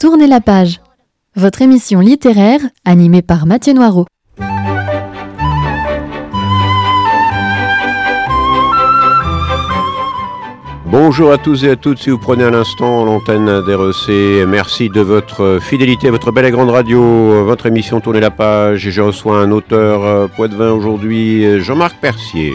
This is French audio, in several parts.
Tournez la page, votre émission littéraire animée par Mathieu Noireau. Bonjour à tous et à toutes, si vous prenez à l'instant l'antenne d'REC, merci de votre fidélité à votre belle et grande radio, votre émission Tournez la page, et je reçois un auteur poitevin aujourd'hui, Jean-Marc Percier.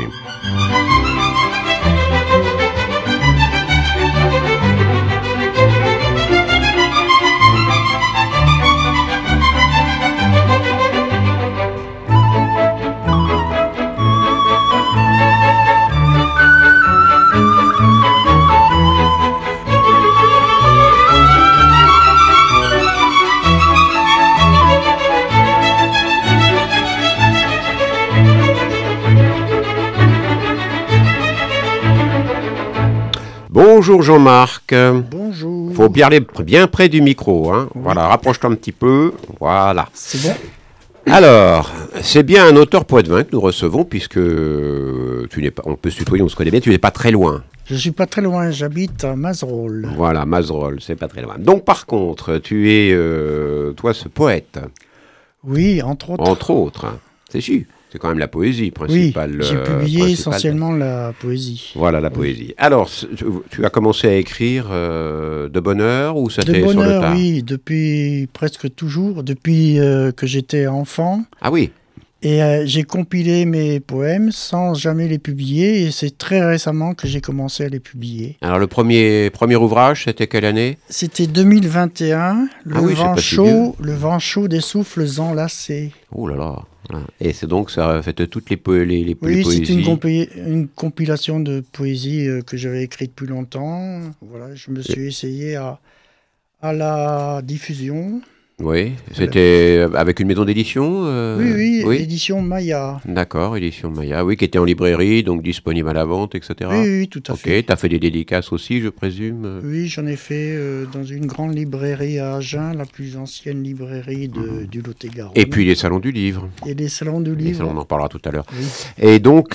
Bonjour Jean-Marc. Bonjour. Faut bien aller bien près du micro, hein. Oui. Voilà, rapproche-toi un petit peu. Voilà. C'est bon. Alors, c'est bien un auteur poitevin que nous recevons, puisque tu n'es pas, on peut se tutoyer, on se connaît bien, tu n'es pas très loin. Je suis pas très loin, j'habite à Mazerolles. Voilà, Mazerolles, c'est pas très loin. Donc par contre, tu es, toi, ce poète. Oui, entre autres. Entre autres, hein. C'est sûr. C'est quand même la poésie principale. Oui, j'ai publié essentiellement la poésie. Voilà, la poésie. Alors, tu as commencé à écrire de bonne heure ou ça t'est sur le tard ? De bonne heure, oui, depuis presque toujours, depuis que j'étais enfant. Ah oui. Et j'ai compilé mes poèmes sans jamais les publier, et c'est très récemment que j'ai commencé à les publier. Alors, le premier ouvrage, c'était quelle année ? C'était 2021, le vent chaud des souffles enlacés. Oh là là. Et c'est donc, ça a fait toutes les poésies. Oui, c'est une compilation de poésie que j'avais écrite depuis longtemps. Voilà, je me suis essayé à la diffusion. Oui, c'était avec une maison d'édition oui, l'édition Maya. D'accord, édition Maya, oui, qui était en librairie, donc disponible à la vente, etc. Oui, tout à fait. Ok, tu as fait des dédicaces aussi, je présume ? Oui, j'en ai fait dans une grande librairie à Agen, la plus ancienne librairie du Lot-et-Garonne. Et puis les salons du livre. Et les salons du livre. On en parlera tout à l'heure. Oui. Et donc,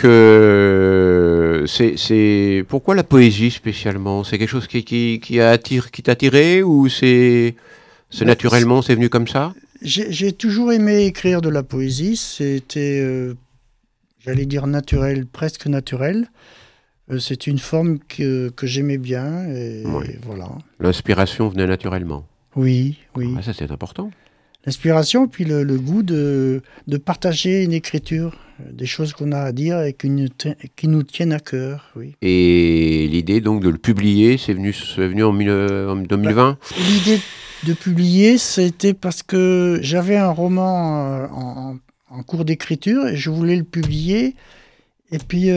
c'est pourquoi la poésie spécialement ? C'est quelque chose qui t'a attiré ou c'est naturellement, c'est venu comme ça ? J'ai toujours aimé écrire de la poésie. C'était, j'allais dire naturel, presque naturel. C'est une forme que j'aimais bien. Et voilà. L'inspiration venait naturellement ? Oui. Ah, ça, c'est important. L'inspiration, puis le goût de partager une écriture, des choses qu'on a à dire et qui nous tiennent à cœur. Oui. Et l'idée donc de le publier, c'est venu en 2020 ? L'idée de publier, c'était parce que j'avais un roman en cours d'écriture et je voulais le publier. Et puis,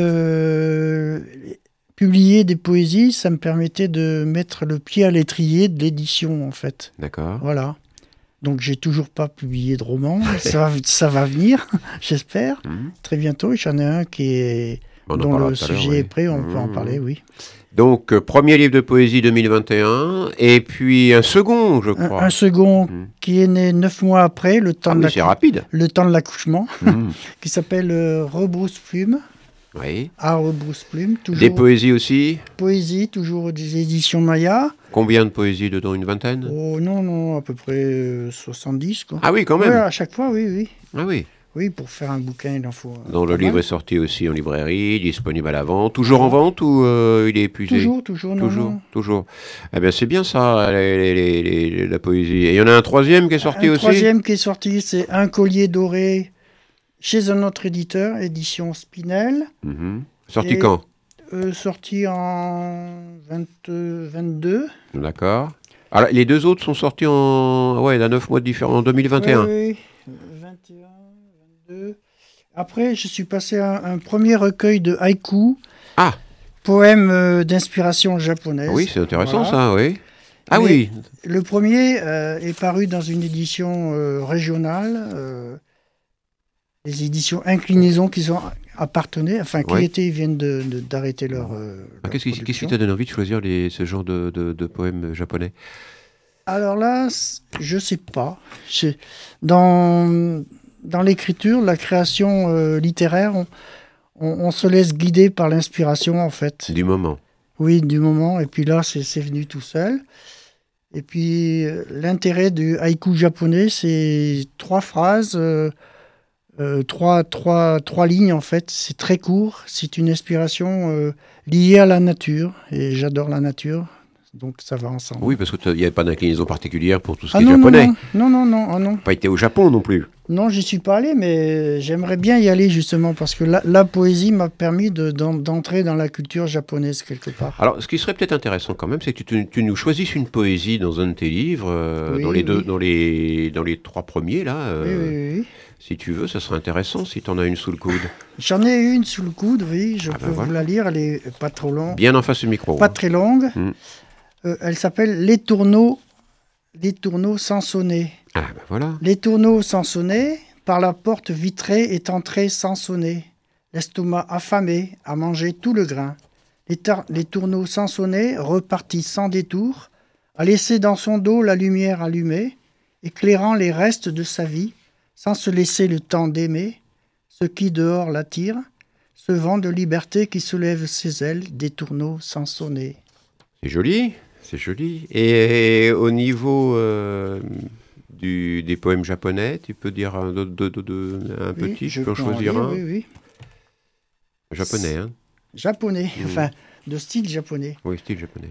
publier des poésies, ça me permettait de mettre le pied à l'étrier de l'édition, en fait. D'accord. Voilà. Donc, j'ai toujours pas publié de roman. ça va venir, j'espère, très bientôt. J'en ai un dont le sujet est prêt, on peut en parler, oui. Donc, premier livre de poésie 2021, et puis un second, je crois. Un second qui est né 9 mois après, c'est rapide. Le temps de l'accouchement, qui s'appelle Rebrousse-Plume. Oui. À Rebrousse-Plume. Des poésies aussi ? Poésie, toujours des éditions Maya. Combien de poésies dedans ? Une vingtaine ? Oh non, à peu près 70, quoi. Ah oui, quand même. Ouais, à chaque fois, oui. Ah oui. Oui, pour faire un bouquin, il en faut. Donc le livre est sorti aussi en librairie, disponible à la vente. Toujours en vente ou il est épuisé ? Toujours. Eh bien, c'est bien ça, la poésie. Et il y en a un troisième qui est sorti aussi ? Un troisième qui est sorti, c'est Un collier doré chez un autre éditeur, édition Spinel. Sorti quand ? Sorti en 22. D'accord. Alors, les deux autres sont sortis à 9 mois différents, en 2021. Oui, 21. Après, je suis passé à un premier recueil de haïkus, poèmes d'inspiration japonaise. Oui, c'est intéressant ça, oui. Ah oui. Le premier est paru dans une édition régionale, les éditions Inclinaison qui sont appartenaient, ils viennent d'arrêter leur. Qu'est-ce qui t'a donné envie de choisir ce genre de poèmes japonais ? Alors là, je sais pas. Dans l'écriture, la création littéraire, on se laisse guider par l'inspiration, en fait. Du moment. Oui, du moment. Et puis là, c'est venu tout seul. Et puis, l'intérêt du haïku japonais, c'est 3 phrases, 3 lignes en fait. C'est très court. C'est une inspiration liée à la nature. Et j'adore la nature. Donc ça va ensemble. Oui, parce qu'il n'y a pas d'inclinaison particulière pour tout ce qui est japonais. Non. Pas été au Japon non plus. Non, j'y suis pas allé, mais j'aimerais bien y aller justement parce que la poésie m'a permis d'entrer dans la culture japonaise quelque part. Alors, ce qui serait peut-être intéressant quand même, c'est que tu nous choisisses une poésie dans un de tes livres, Oui, dans les 3 premiers là. Oui. Si tu veux, ça serait intéressant si tu en as une sous le coude. J'en ai une sous le coude, oui, je peux vous la lire, elle est pas trop longue. Bien en face du micro. Pas très longue. Elle s'appelle Les tourneaux sans sonner. Ah ben voilà. Les tourneaux sans sonner, par la porte vitrée est entré sans sonner. L'estomac affamé a mangé tout le grain. Les tourneaux sans sonner, repartis sans détour, a laissé dans son dos la lumière allumée, éclairant les restes de sa vie, sans se laisser le temps d'aimer, ce qui dehors l'attire, ce vent de liberté qui soulève ses ailes, des tourneaux sans sonner. C'est joli. Et au niveau des poèmes japonais, tu peux dire un petit, je peux en choisir un. Oui. Japonais, hein. Japonais, enfin, de style japonais. Oui, style japonais.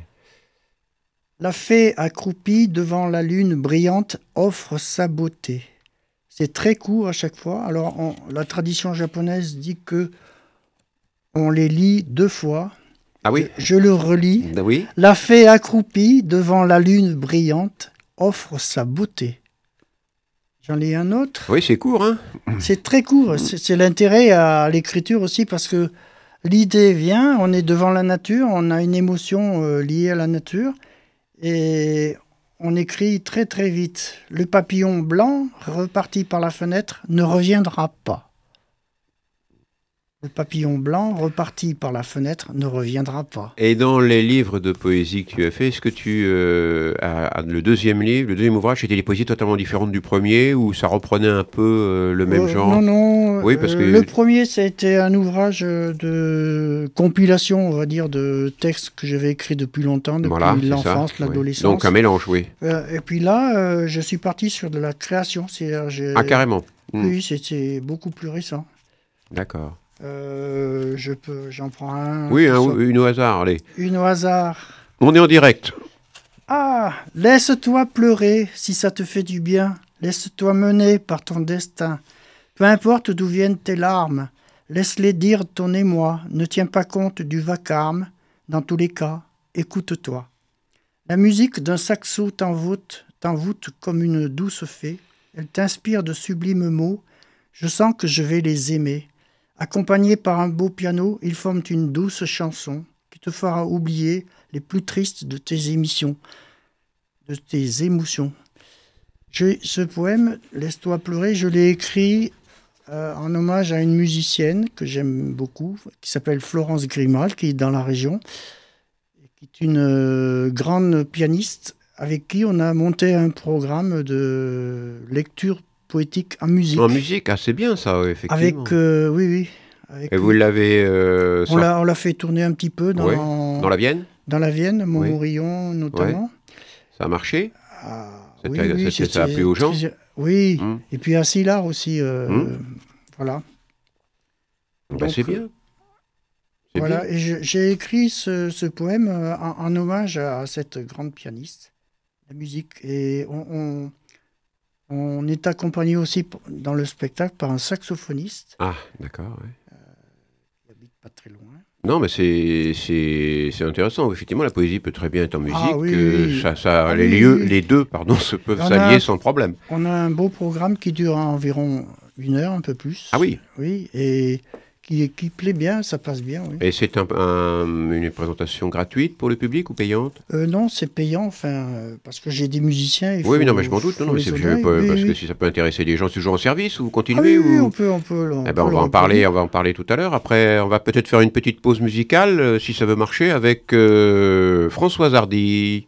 La fée accroupie devant la lune brillante offre sa beauté. C'est très court à chaque fois. Alors, la tradition japonaise dit que on les lit 2 fois. Ah oui. Je le relis. Oui. La fée accroupie devant la lune brillante offre sa beauté. J'en lis un autre. Oui, c'est court, hein. C'est très court. C'est l'intérêt à l'écriture aussi parce que l'idée vient, on est devant la nature, on a une émotion liée à la nature et on écrit très très vite. Le papillon blanc reparti par la fenêtre ne reviendra pas. Le papillon blanc reparti par la fenêtre ne reviendra pas. Et dans les livres de poésie que tu as fait, est-ce que tu as le deuxième ouvrage, c'était des poésies totalement différentes du premier ou ça reprenait un peu le même genre? Non. Oui, parce que le premier, ça a été un ouvrage de compilation, on va dire, de textes que j'avais écrits depuis longtemps, depuis l'enfance, l'adolescence. Oui. Donc un mélange, oui. Et puis là, je suis parti sur de la création. Carrément. Oui, c'était beaucoup plus récent. D'accord. J'en prends un. Oui, une au hasard, allez. Une au hasard. On est en direct. Ah, laisse-toi pleurer si ça te fait du bien. Laisse-toi mener par ton destin. Peu importe d'où viennent tes larmes, laisse-les dire ton émoi. Ne tiens pas compte du vacarme. Dans tous les cas, écoute-toi. La musique d'un saxo t'envoûte comme une douce fée. Elle t'inspire de sublimes mots. Je sens que je vais les aimer. Accompagnés par un beau piano, ils forment une douce chanson qui te fera oublier les plus tristes de tes émotions. Ce poème, Laisse-toi pleurer, je l'ai écrit en hommage à une musicienne que j'aime beaucoup, qui s'appelle Florence Grimal, qui est dans la région, qui est une grande pianiste avec qui on a monté un programme de lecture poétique en musique. En musique, c'est bien ça, effectivement. Avec, oui. Et vous l'avez... on l'a fait tourner un petit peu dans la Vienne. Dans la Vienne, Montmorillon notamment. Ouais. Ça a marché. Oui, ça a plu aux gens. Oui, et puis à Sillard aussi. Voilà. Donc, c'est bien. Voilà, bien. Et j'ai écrit ce poème en hommage à cette grande pianiste, la musique. Et on est accompagné aussi dans le spectacle par un saxophoniste. Ah, d'accord, oui. Qui habite pas très loin. Non, mais c'est intéressant. Effectivement, la poésie peut très bien être en musique. Oui. Les deux se peuvent s'allier sans problème. On a un beau programme qui dure environ 1 heure, un peu plus. Ah oui. Oui, et qui plaît bien, ça passe bien. Oui. Et c'est une présentation gratuite pour le public ou payante? Non, c'est payant, parce que j'ai des musiciens. Oui, non, mais je m'en doute. Parce que si ça peut intéresser les gens, c'est toujours en service ou vous continuez Oui, on peut. On va en parler tout à l'heure. Après, on va peut-être faire une petite pause musicale, si ça veut marcher, avec Françoise Hardy.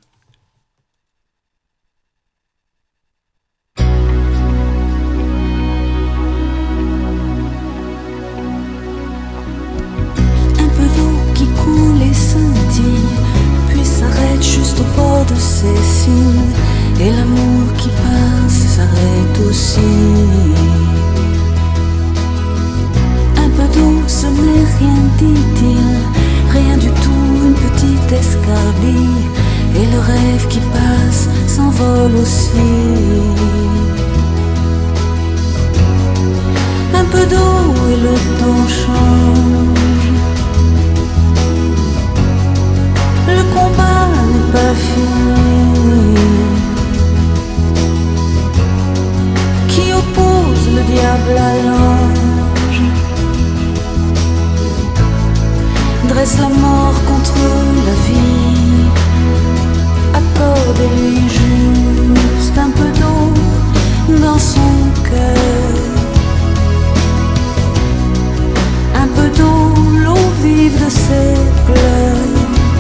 Puis s'arrête juste au bord de ces cimes. Et l'amour qui passe s'arrête aussi. Un peu d'eau, ce n'est rien, dit-il. Rien du tout, une petite escarbille. Et le rêve qui passe s'envole aussi. Un peu d'eau et le temps change. Le combat n'est pas fini. Qui oppose le diable à l'ange, dresse la mort contre la vie. Accordez-lui juste un peu d'eau dans son cœur. Un peu d'eau, l'eau vive de ses pleurs.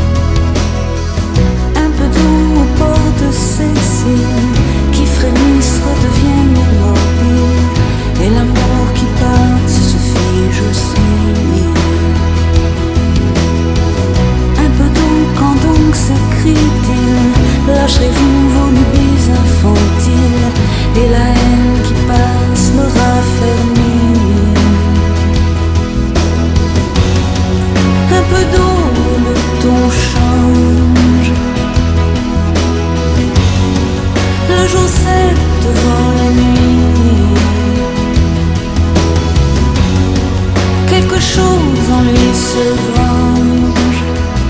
Un peu d'eau au bord de ses cils qui frémissent, redeviennent immobiles. Et l'amour qui passe se fige aussi. Un peu d'eau, quand donc s'écrie-t-il, lâcherez-vous vos lubies infantiles. Et la haine qui passe me raffermit. Un peu d'eau, le ton change. Le jour cède devant la nuit. Quelque chose en lui se venge.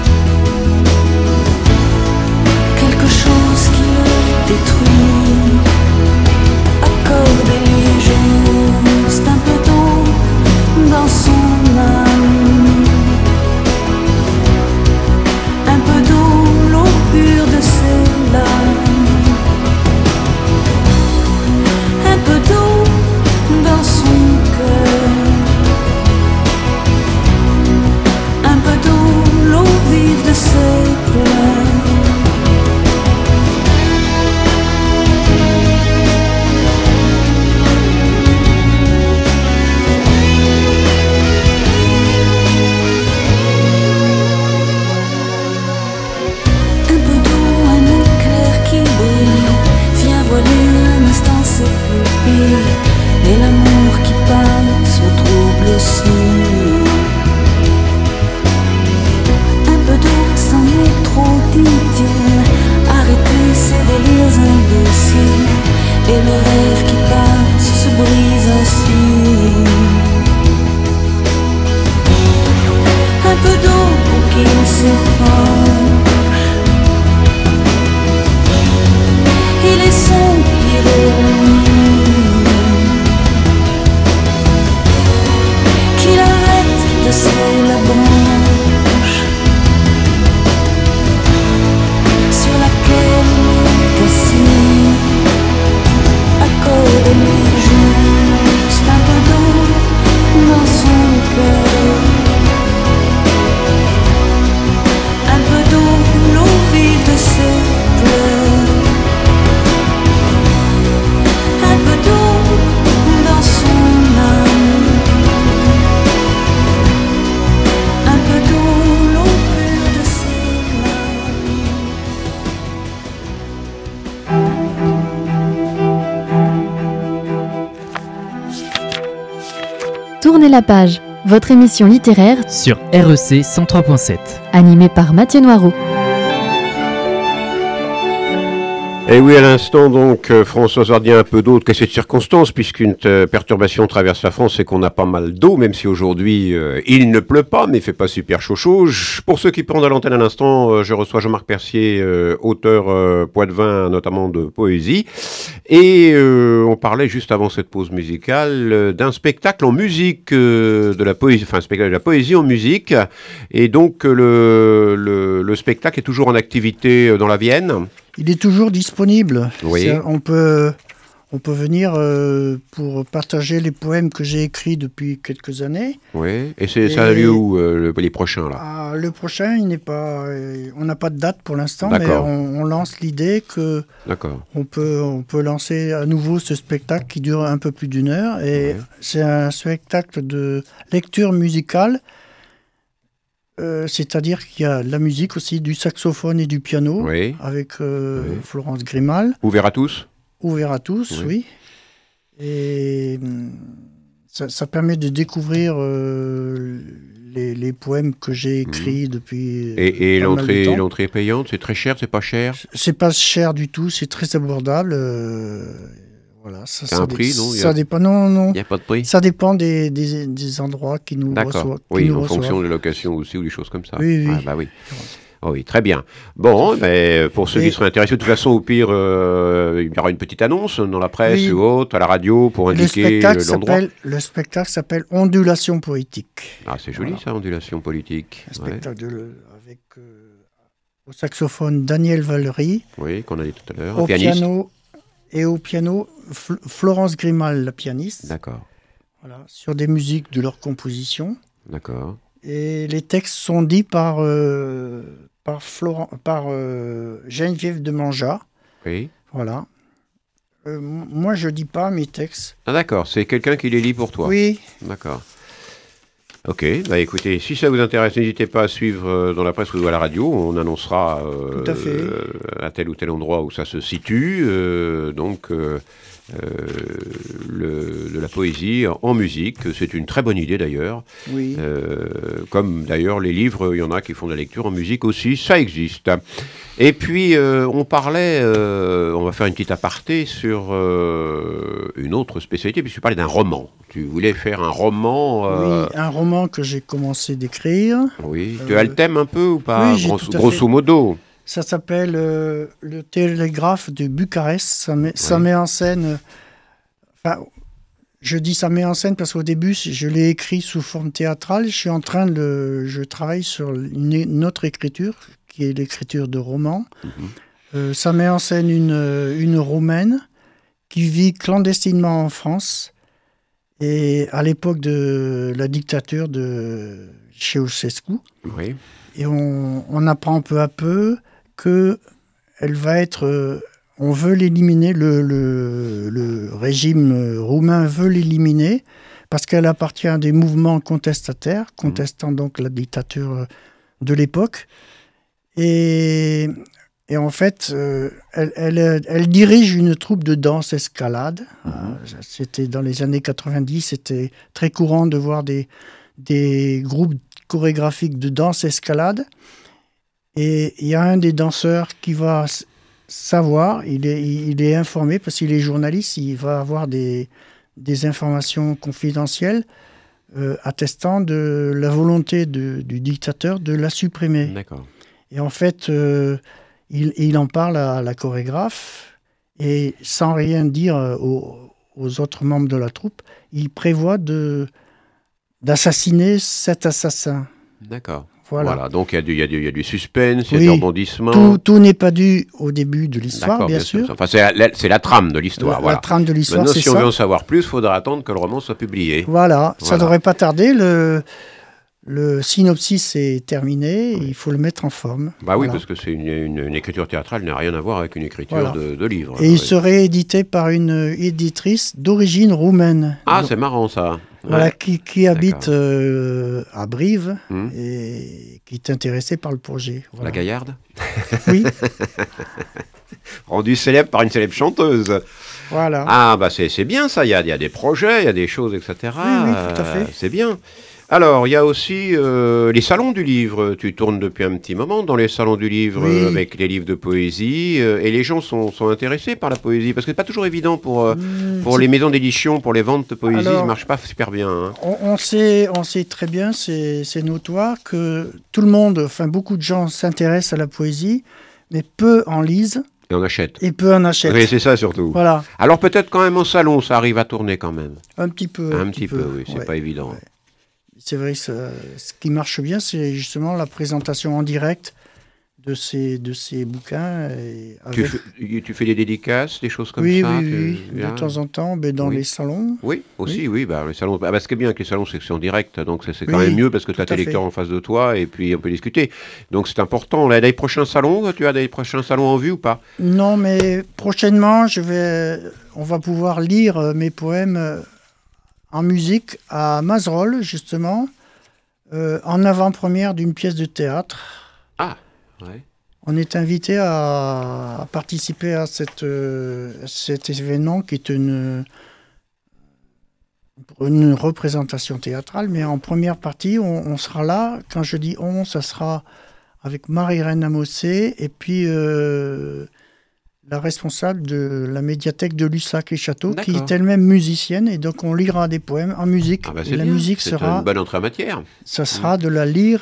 Quelque chose qui le détruit. Accordez-lui juste un peu d'eau dans son âme. Un peu d'eau, l'eau pure de ses larmes. Un peu d'eau dans son cœur. Un peu d'eau, l'eau vive de ses pleurs. Un peu d'eau, un éclair qui brille, vient voiler un instant ses pupilles. Et l'amour qui passe me trouble aussi. Un peu d'eau, c'en est trop, dit-il. Arrêtez ces délires imbéciles. Et le rêve qui passe se brise ainsi. Un peu d'eau pour qu'il s'épanche. Il est son pire ennemi. Qu'il arrête de serrer la branche sur laquelle il est assis. Accordez-lui juste un peu d'eau dans son cœur. Un peu d'eau, l'eau vive de ses pleurs. Un peu d'eau dans son âme. Un peu d'eau, l'eau pure de ses larmes. Tournez la page, votre émission littéraire sur REC 103.7. animée par Mathieu Noireau. Et oui, à l'instant, donc, Françoise Hardy, un peu d'eau de cette circonstance, puisqu'une perturbation traverse la France et qu'on a pas mal d'eau, même si aujourd'hui, il ne pleut pas, mais il fait pas super chaud. Pour ceux qui prennent à l'antenne à l'instant, je reçois Jean-Marc Percier, auteur poitevin, notamment de poésie. Et on parlait juste avant cette pause musicale d'un spectacle en musique, de la poésie, enfin, un spectacle de la poésie en musique. Et donc, le spectacle est toujours en activité dans la Vienne. Il est toujours disponible. Oui. On peut venir pour partager les poèmes que j'ai écrits depuis quelques années. Oui. Et ça a lieu où les prochains là? Le prochain, il n'est pas. On n'a pas de date pour l'instant, D'accord. mais on lance l'idée que on peut lancer à nouveau ce spectacle qui dure un peu plus d'une heure. Et c'est un spectacle de lecture musicale C'est-à-dire qu'il y a de la musique aussi, du saxophone et du piano, Oui. avec Florence Grimal. Ouvert à tous? Ouvert à tous, oui. Et ça permet de découvrir les poèmes que j'ai écrits depuis Et pas mal de temps. l'entrée est payante? C'est très cher? C'est pas cher? C'est pas cher du tout, c'est très abordable. Voilà, C'est un prix, non? Ça dépend, non. Il n'y a pas de prix? Ça dépend des endroits qui nous D'accord. reçoivent. Oui, en fonction des locations aussi ou des choses comme ça. Oui, oui. Ah, bah oui. Oh oui, très bien. Bon, mais pour ceux qui seraient intéressés, de toute façon, au pire, il y aura une petite annonce dans la presse ou autre, à la radio, pour indiquer l'endroit. Le spectacle s'appelle Ondulation poétique. Ah, c'est joli ça, Ondulation politique. Un spectacle avec au saxophone Daniel Valery. Oui, qu'on a dit tout à l'heure. Au piano et au piano Florence Grimal, la pianiste. D'accord. Voilà, sur des musiques de leur composition. D'accord. Et les textes sont dits par Geneviève de Manja. Oui. Voilà. Moi, je dis pas mes textes. Ah d'accord, c'est quelqu'un qui les lit pour toi. Oui. D'accord. Ok, bah écoutez, si ça vous intéresse, n'hésitez pas à suivre dans la presse ou à la radio. On annoncera tout à fait. À tel ou tel endroit où ça se situe. De la poésie en musique. C'est une très bonne idée d'ailleurs. Oui. Comme d'ailleurs les livres, il y en a qui font de la lecture en musique aussi, ça existe. Et puis on parlait, on va faire une petite aparté sur une autre spécialité, puisque tu parlais d'un roman. Tu voulais faire un roman. Oui, un roman que j'ai commencé d'écrire. Oui, tu as le thème un peu ou pas? Oui, grosso modo. Ça s'appelle Le Télégraphe de Bucarest. Ça met en scène... je dis ça met en scène parce qu'au début, je l'ai écrit sous forme théâtrale. Je travaille sur une autre écriture, qui est l'écriture de roman. Ça met en scène une Roumaine qui vit clandestinement en France. Et à l'époque de la dictature de Ceausescu. Oui. Et on apprend peu à peu qu'elle va être... on veut l'éliminer, le régime roumain veut l'éliminer parce qu'elle appartient à des mouvements contestataires, contestant donc la dictature de l'époque. Et en fait, elle dirige une troupe de danse escalade. C'était dans les années 90, c'était très courant de voir des groupes chorégraphiques de danse escalade. Et il y a un des danseurs qui va savoir, il est informé parce qu'il est journaliste, il va avoir des informations confidentielles attestant de la volonté du dictateur de la supprimer. D'accord. Et en fait, il en parle à la chorégraphe et sans rien dire aux autres membres de la troupe, il prévoit d'assassiner cet assassin. D'accord. Voilà. Donc il y a du suspense, il y a du rebondissement. Tout n'est pas dû au début de l'histoire, bien sûr. Enfin, c'est la trame de l'histoire. La trame de l'histoire, maintenant, c'est si ça. on veut en savoir plus, il faudra attendre que le roman soit publié. Voilà. Ça ne devrait pas tarder. Le synopsis est terminé, il faut le mettre en forme. Bah oui, parce que c'est une écriture théâtrale n'a rien à voir avec une écriture de livre. Et il serait édité par une éditrice d'origine roumaine. Ah, c'est marrant ça. Voilà, qui habite à Brive et qui est intéressée par le projet. Voilà. La Gaillarde. Oui. Rendue célèbre par une célèbre chanteuse. Voilà. Ah, bah c'est bien ça, il y a des projets, il y a des choses, etc. Oui, tout à fait. C'est bien. Alors, il y a aussi les salons du livre. Tu tournes depuis un petit moment dans les salons du livre avec les livres de poésie. Et les gens sont intéressés par la poésie. Parce que c'est pas toujours évident pour les maisons d'édition, pour les ventes de poésie. Ça ne marche pas super bien. Hein. On sait très bien, c'est notoire, que tout le monde, enfin beaucoup de gens s'intéressent à la poésie, mais peu en lisent. Et on achète. Et peu en achètent. Oui, c'est ça surtout. Voilà. Alors peut-être quand même en salon, ça arrive à tourner quand même. Un petit peu. Un petit peu, oui. C'est pas évident. Ouais. C'est vrai que ce qui marche bien, c'est justement la présentation en direct de ces bouquins. Tu fais des dédicaces, des choses comme ça? Oui, de temps en temps, dans les salons. Oui, aussi, les salons. Ce qui est bien avec les salons, c'est que c'est en direct, donc c'est quand même mieux parce que tu as tes lecteurs en face de toi et puis on peut discuter. Donc c'est important. Là, des prochains salons, tu as des prochains salons en vue ou pas? Non, mais prochainement, on va pouvoir lire mes poèmes en musique à Mazerolles, justement, En avant-première d'une pièce de théâtre. Ah, ouais. On est invité à participer à cet événement qui est une représentation théâtrale, mais en première partie, on sera là. Quand je dis on, ça sera avec Marie-Reine Amossé et puis la responsable de la médiathèque de Lussac et Château, qui est elle-même musicienne, et donc on lira des poèmes en musique. Ah bah et la musique c'est sera une bonne entrée en matière. Ça sera de la lyre,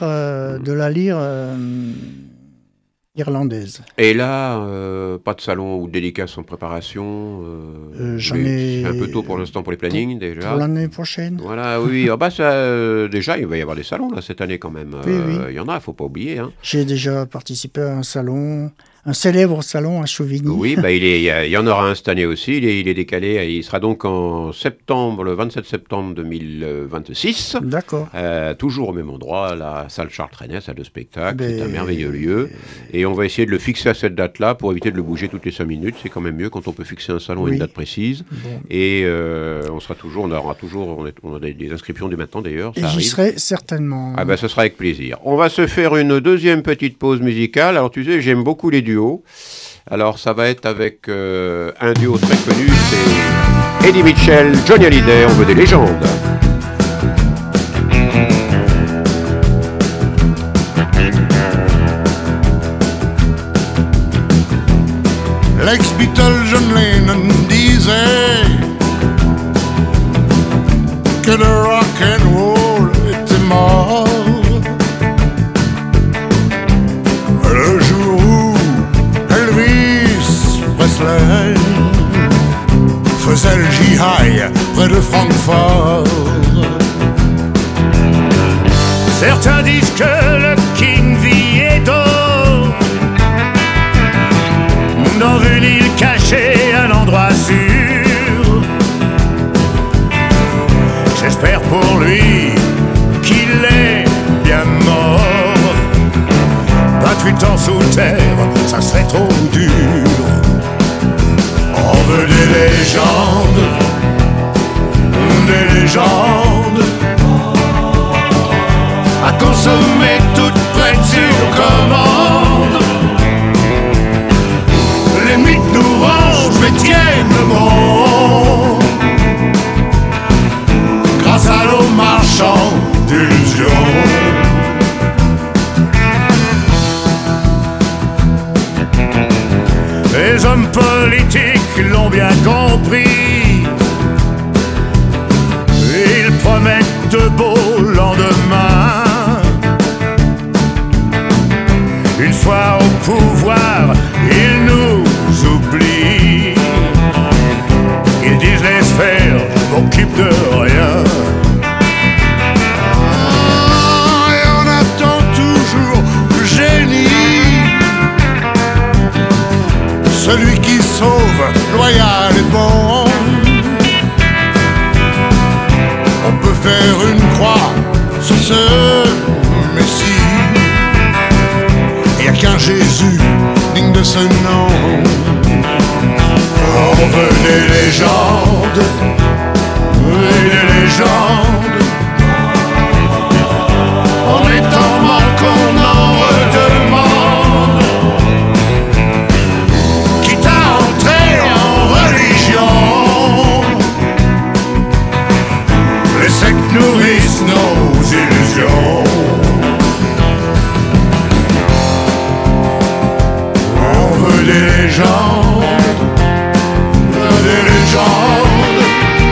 irlandaise. Et là, pas de salon ou de dédicace en préparation. C'est un peu tôt pour l'instant pour les plannings déjà. Pour l'année prochaine. Voilà, oui. Déjà, il va y avoir des salons là cette année quand même. Oui. Il y en a, il ne faut pas oublier. Hein. J'ai déjà participé à un salon. Un célèbre salon à Chauvigny. Oui, il y en aura un cette année aussi. Il est décalé. Il sera donc en septembre, le 27 septembre 2026. D'accord. Toujours au même endroit, la salle Charles Trenet, salle de spectacle. C'est un merveilleux lieu. Et on va essayer de le fixer à cette date-là pour éviter de le bouger toutes les 5 minutes. C'est quand même mieux quand on peut fixer un salon à une date précise. Bon. Et on a des inscriptions dès maintenant d'ailleurs. Et j'y serai certainement. Ah ce sera avec plaisir. On va se faire une deuxième petite pause musicale. Alors tu sais, j'aime beaucoup les duos. Alors ça va être avec un duo très connu, c'est Eddie Mitchell, Johnny Hallyday, on veut des légendes. L'ex-Beatle John Lennon disait que le rock and roll était mort. Le jour où Elvis Presley faisait le G-High près de Francfort. Certains disent que le King Vieto, dans une île cachée, un endroit sûr. J'espère pour lui qu'il est bien mort. 28 ans sous terre, ça serait trop dur. On veut des légendes, à consommer toutes prêtes sur commande. Les mythes nous rangent mais tiennent bon, grâce à nos marchands d'illusions. Les hommes politiques l'ont bien compris. Ils promettent de beaux lendemains. Une fois au pouvoir, ils nous oublient. Ils disent laisse faire, je m'occupe de rien. Et on attend toujours le génie, celui qui sauve, loyal et bon. On peut faire une croix sur ce Messie. Il n'y a qu'un Jésus digne de ce nom. On veut des légendes, On est en manque, on en redemande. Quitte à entrer en religion, les sectes nourrissent nos illusions. On veut des légendes,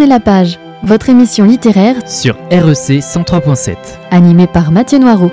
Tournez la page, votre émission littéraire sur REC 103.7. Animée par Mathieu Noireau.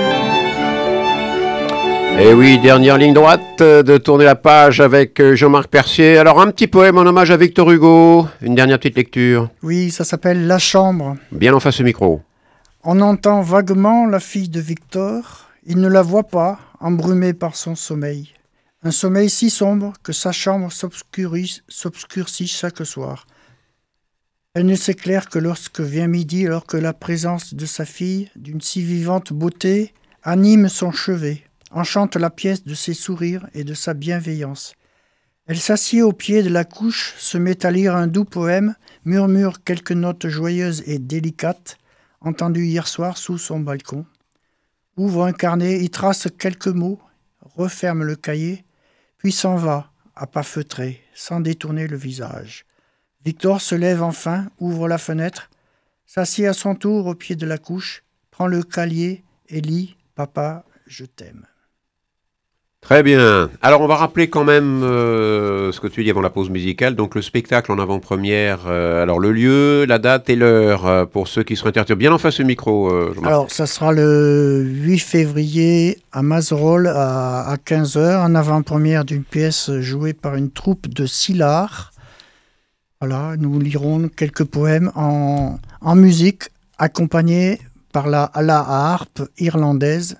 Et oui, dernière ligne droite de Tourner la page avec Jean-Marc Percier. Alors un petit poème en hommage à Victor Hugo, une dernière petite lecture. Oui, ça s'appelle La Chambre. Bien en face au micro. On entend vaguement la fille de Victor. Il ne la voit pas, embrumée par son sommeil. Un sommeil si sombre que sa chambre s'obscurcit chaque soir. Elle ne s'éclaire que lorsque vient midi, alors que la présence de sa fille, d'une si vivante beauté, anime son chevet, enchante la pièce de ses sourires et de sa bienveillance. Elle s'assied au pied de la couche, se met à lire un doux poème, murmure quelques notes joyeuses et délicates, entendues hier soir sous son balcon, ouvre un carnet, y trace quelques mots, referme le cahier, puis s'en va, à pas feutrés, sans détourner le visage. Victor se lève enfin, ouvre la fenêtre, s'assied à son tour au pied de la couche, prend le cahier et lit « Papa, je t'aime ». Très bien. Alors on va rappeler quand même ce que tu dis avant la pause musicale. Donc le spectacle en avant-première, alors le lieu, la date et l'heure pour ceux qui seraient intéressés. Bien en face au micro, Jean-Marc. Alors ça sera le 8 février à Mazerolles à 15h, en avant-première d'une pièce jouée par une troupe de Sillard. Voilà, nous lirons quelques poèmes en musique, accompagnés par la harpe irlandaise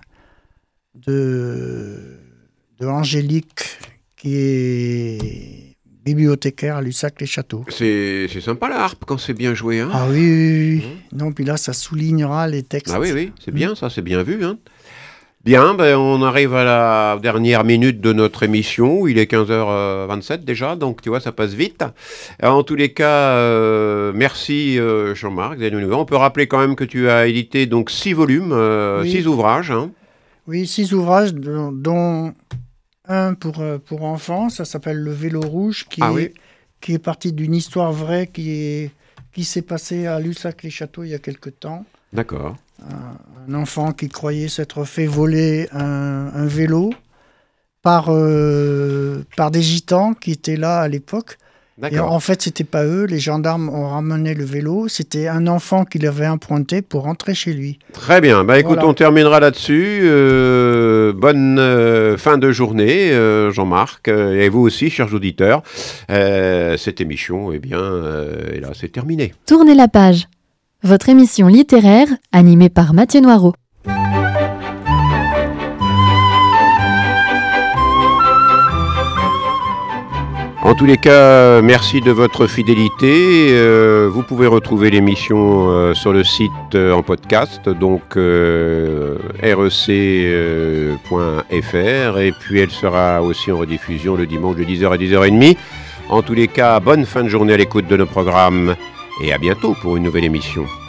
de Angélique, qui est bibliothécaire à Lussac-les-Châteaux. C'est sympa la harpe quand c'est bien joué. Hein. Ah oui. Non, puis là, ça soulignera les textes. Ah oui, c'est bien ça, c'est bien vu. Hein. Bien, on arrive à la dernière minute de notre émission. Il est 15h27 déjà, donc tu vois, ça passe vite. Alors, en tous les cas, merci Jean-Marc. On peut rappeler quand même que tu as édité donc 6 volumes, 6 ouvrages. Hein. Oui, 6 ouvrages, dont un pour enfants, ça s'appelle Le Vélo Rouge, qui est parti d'une histoire vraie qui s'est passée à Lussac-les-Châteaux il y a quelque temps. D'accord. Un enfant qui croyait s'être fait voler un vélo par des gitans qui étaient là à l'époque. D'accord. Et en fait, c'était pas eux. Les gendarmes ont ramené le vélo. C'était un enfant qui l'avait emprunté pour rentrer chez lui. Très bien. Écoute, voilà. On terminera là-dessus. Bonne fin de journée, Jean-Marc. Et vous aussi, chers auditeurs. Cette émission, et là, c'est terminé. Tournez la page. Votre émission littéraire, animée par Mathieu Noireau. En tous les cas, merci de votre fidélité. Vous pouvez retrouver l'émission sur le site en podcast, donc rec.fr, et puis elle sera aussi en rediffusion le dimanche de 10h à 10h30. En tous les cas, bonne fin de journée à l'écoute de nos programmes et à bientôt pour une nouvelle émission.